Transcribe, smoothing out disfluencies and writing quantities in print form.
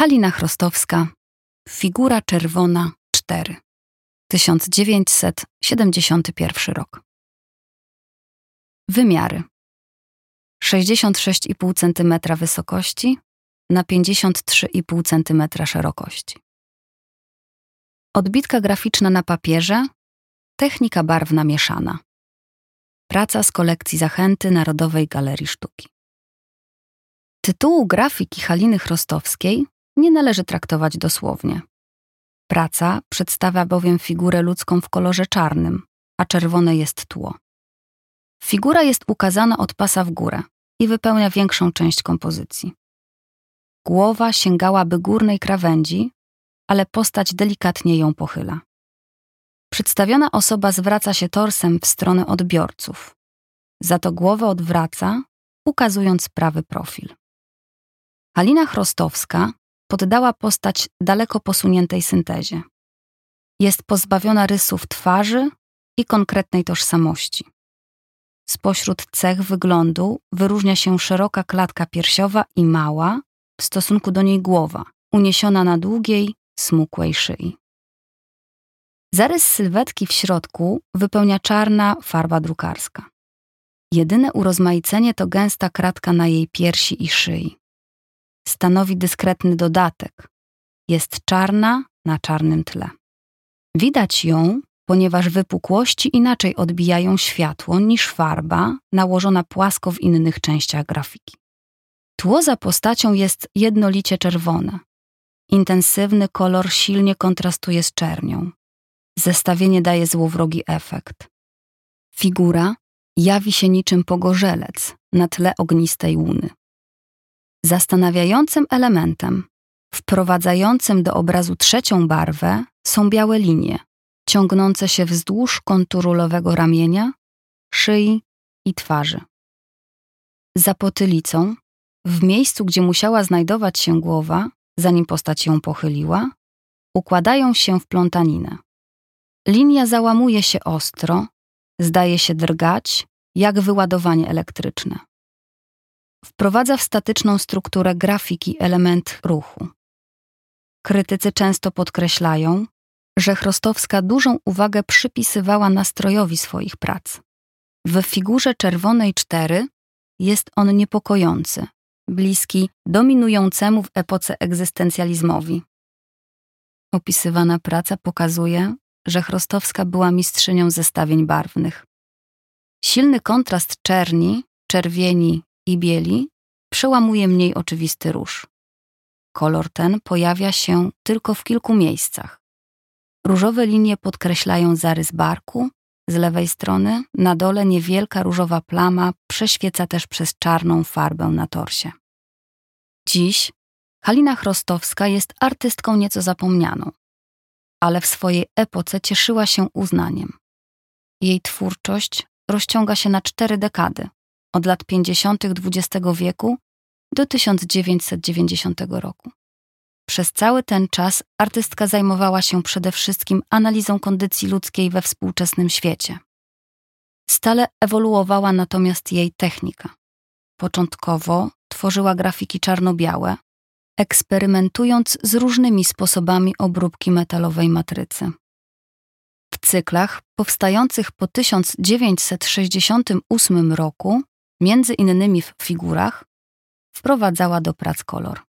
Halina Chrostowska, Figura czerwona 4, 1971 rok. Wymiary: 66,5 cm wysokości na 53,5 cm szerokości. Odbitka graficzna na papierze, technika barwna mieszana. Praca z kolekcji Zachęty Narodowej Galerii Sztuki. Tytułu grafiki Haliny Chrostowskiej nie należy traktować dosłownie. Praca przedstawia bowiem figurę ludzką w kolorze czarnym, a czerwone jest tło. Figura jest ukazana od pasa w górę i wypełnia większą część kompozycji. Głowa sięgałaby górnej krawędzi, ale postać delikatnie ją pochyla. Przedstawiona osoba zwraca się torsem w stronę odbiorców, za to głowę odwraca, ukazując prawy profil. Halina Chrostowska poddała postać daleko posuniętej syntezie. Jest pozbawiona rysów twarzy i konkretnej tożsamości. Spośród cech wyglądu wyróżnia się szeroka klatka piersiowa i mała, w stosunku do niej głowa, uniesiona na długiej, smukłej szyi. Zarys sylwetki w środku wypełnia czarna farba drukarska. Jedyne urozmaicenie to gęsta kratka na jej piersi i szyi. Stanowi dyskretny dodatek. Jest czarna na czarnym tle. Widać ją, ponieważ wypukłości inaczej odbijają światło niż farba nałożona płasko w innych częściach grafiki. Tło za postacią jest jednolicie czerwone. Intensywny kolor silnie kontrastuje z czernią. Zestawienie daje złowrogi efekt. Figura jawi się niczym pogorzelec na tle ognistej łuny. Zastanawiającym elementem, wprowadzającym do obrazu trzecią barwę, są białe linie, ciągnące się wzdłuż konturu lewego ramienia, szyi i twarzy. Za potylicą, w miejscu, gdzie musiała znajdować się głowa, zanim postać ją pochyliła, układają się w plątaninę. Linia załamuje się ostro, zdaje się drgać, jak wyładowanie elektryczne. Wprowadza w statyczną strukturę grafiki element ruchu. Krytycy często podkreślają, że Chrostowska dużą uwagę przypisywała nastrojowi swoich prac. W Figurze czerwonej 4 jest on niepokojący, bliski dominującemu w epoce egzystencjalizmowi. Opisywana praca pokazuje, że Chrostowska była mistrzynią zestawień barwnych. Silny kontrast czerni, czerwieni i bieli przełamuje mniej oczywisty róż. Kolor ten pojawia się tylko w kilku miejscach. Różowe linie podkreślają zarys barku, z lewej strony na dole niewielka różowa plama prześwieca też przez czarną farbę na torsie. Dziś Halina Chrostowska jest artystką nieco zapomnianą, ale w swojej epoce cieszyła się uznaniem. Jej twórczość rozciąga się na 4 dekady, od lat 50. XX wieku do 1990 roku. Przez cały ten czas artystka zajmowała się przede wszystkim analizą kondycji ludzkiej we współczesnym świecie. Stale ewoluowała natomiast jej technika. Początkowo tworzyła grafiki czarno-białe, eksperymentując z różnymi sposobami obróbki metalowej matrycy. W cyklach powstających po 1968 roku, między innymi w Figurach, wprowadzała do prac kolor.